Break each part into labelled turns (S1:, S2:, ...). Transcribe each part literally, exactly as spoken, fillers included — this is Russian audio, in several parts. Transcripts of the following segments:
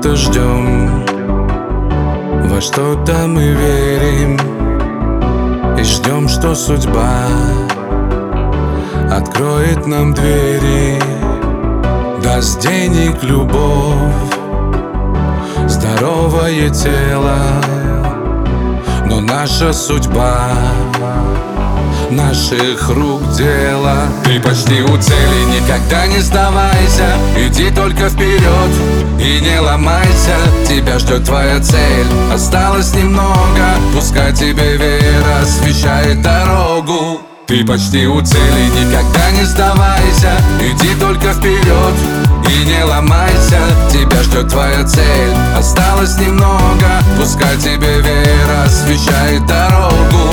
S1: что-то ждем, во что-то мы верим и ждем, что судьба откроет нам двери, даст денег, любовь, здоровое тело. Но наша судьба наших рук дело. Ты почти у цели, никогда не сдавайся. Иди только вперед и не ломайся. Тебя ждет твоя цель, осталось немного. Пускай тебе вера освещает дорогу. Ты почти у цели, никогда не сдавайся. Иди только вперед и не ломайся. Тебя ждет твоя цель, осталось немного. Пускай тебе вера освещает дорогу.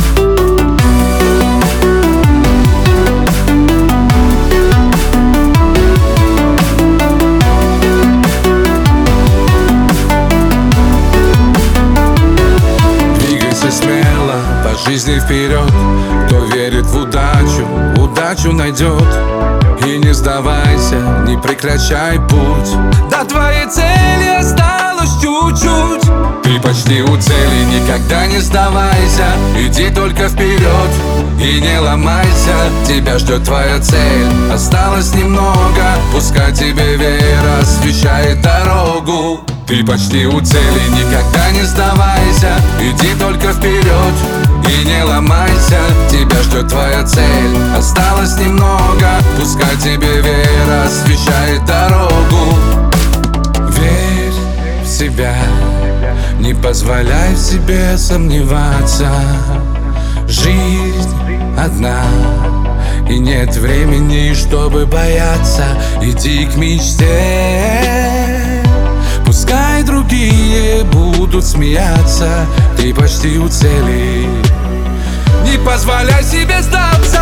S1: Двигайся смело по жизни вперед. Кто верит в удачу, удачу найдет. И не сдавайся, не прекращай путь. До твоей цели осталось чуть-чуть. Ты почти у цели, никогда не сдавайся. Иди только вперед и не ломайся. Тебя ждет твоя цель, осталось немного. Пускай тебе вера освещает дорогу. Ты почти у цели, никогда не сдавайся. Иди только вперед и не ломайся. Тебя ждет твоя цель, осталось немного. Пускай тебе вера освещает дорогу. Верь в себя, не позволяй себе сомневаться. Жизнь одна, и нет времени, чтобы бояться. Иди к мечте, пускай другие будут смеяться. Ты почти у цели, не позволяй себе сдаться.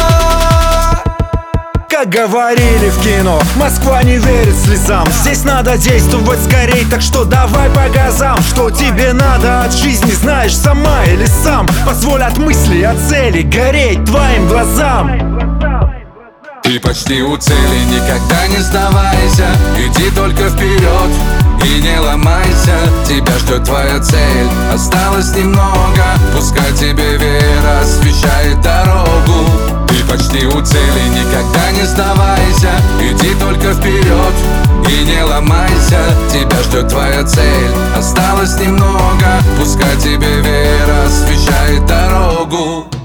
S2: Как говорили в кино, Москва не верит слезам. Здесь надо действовать скорей, так что давай по газам. Что тебе надо от жизни, знаешь сама или сам. Позволь от мыслей, от цели гореть твоим глазам.
S1: Ты почти у цели, никогда не сдавайся. Иди только вперед и не ломайся. Тебя ждет твоя цель, осталось немного. Пускай тебе вера освещает дорогу. Ты почти у цели, никогда не сдавайся. Иди только вперед и не ломайся. Тебя ждет твоя цель, осталось немного. Пускай тебе вера освещает дорогу.